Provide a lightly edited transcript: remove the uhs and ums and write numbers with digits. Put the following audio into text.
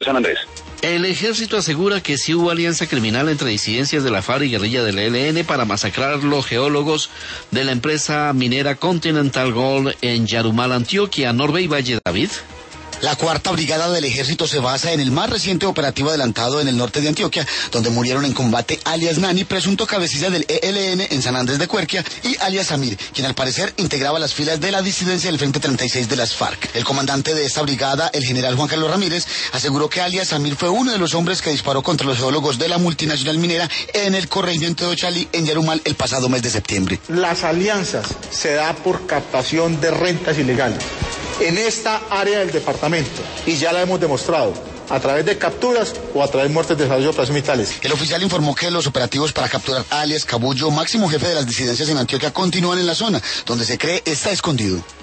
San Andrés. El ejército asegura que sí hubo alianza criminal entre disidencias de la FARC y guerrilla del ELN para masacrar los geólogos de la empresa minera Continental Gold en Yarumal, Antioquia. Norbey Valle, David. La cuarta brigada del ejército se basa en el más reciente operativo adelantado en el norte de Antioquia, donde murieron en combate alias Nani, presunto cabecilla del ELN en San Andrés de Cuerquia, y alias Samir, quien al parecer integraba las filas de la disidencia del Frente 36 de las FARC. El comandante de esta brigada, el general Juan Carlos Ramírez, aseguró que alias Samir fue uno de los hombres que disparó contra los geólogos de la multinacional minera en el corregimiento de Ochalí, en Yarumal, el pasado mes de septiembre. Las alianzas se da por captación de rentas ilegales en esta área del departamento, y ya la hemos demostrado a través de capturas o a través de muertes de desarrollo de operaciones militares. El oficial informó que los operativos para capturar a alias Cabullo, máximo jefe de las disidencias en Antioquia, continúan en la zona, donde se cree está escondido.